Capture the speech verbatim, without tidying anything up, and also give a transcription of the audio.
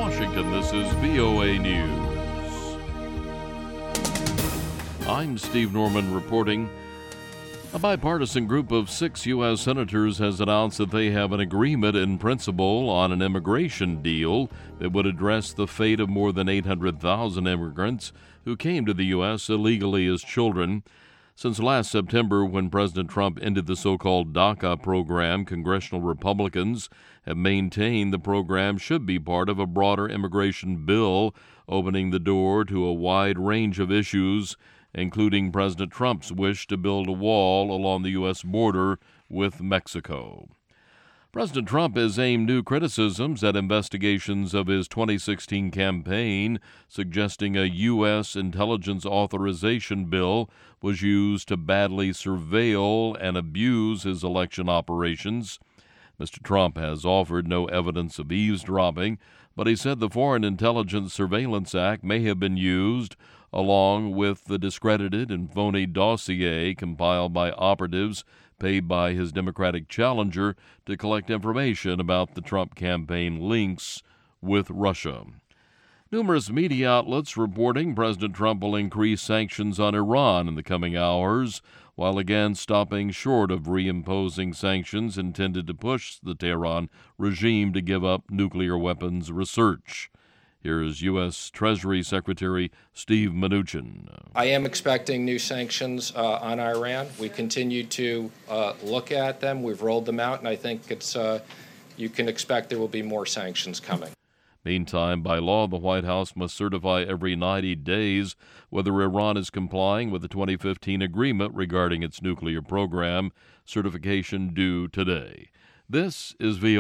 Washington, this is V O A News. I'm Steve Norman reporting. A bipartisan group of six U S senators has announced that they have an agreement in principle on an immigration deal that would address the fate of more than eight hundred thousand immigrants who came to the U S illegally as children. Since last September, when President Trump ended the so-called DACA program, congressional Republicans have maintained the program should be part of a broader immigration bill, opening the door to a wide range of issues, including President Trump's wish to build a wall along the U S border with Mexico. President Trump has aimed new criticisms at investigations of his twenty sixteen campaign, suggesting a U S intelligence authorization bill was used to badly surveil and abuse his election operations. Mister Trump has offered no evidence of eavesdropping, but he said the Foreign Intelligence Surveillance Act may have been used, along with the discredited and phony dossier compiled by operatives paid by his Democratic challenger to collect information about the Trump campaign links with Russia. Numerous media outlets reporting President Trump will increase sanctions on Iran in the coming hours, while again stopping short of reimposing sanctions intended to push the Tehran regime to give up nuclear weapons research. Here's U S. Treasury Secretary Steve Mnuchin. I am expecting new sanctions uh, on Iran. We continue to uh, look at them. We've rolled them out, and I think it's uh, you can expect there will be more sanctions coming. Meantime, by law, the White House must certify every ninety days whether Iran is complying with the twenty fifteen agreement regarding its nuclear program, certification due today. This is V O A.